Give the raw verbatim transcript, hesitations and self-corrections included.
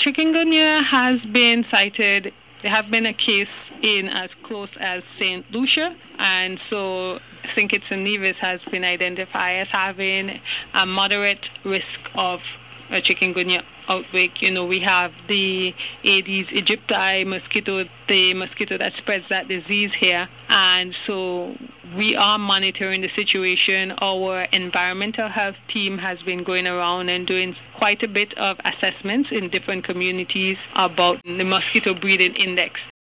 chikungunya has been cited. There have been a case in as close as Saint Lucia, and so Saint Kitts and Nevis has been identified as having a moderate risk of a chikungunya outbreak. You know, we have the Aedes aegypti mosquito, the mosquito that spreads that disease here, and so we are monitoring the situation. Our environmental health team has been going around and doing quite a bit of assessments in different communities about the mosquito breeding index.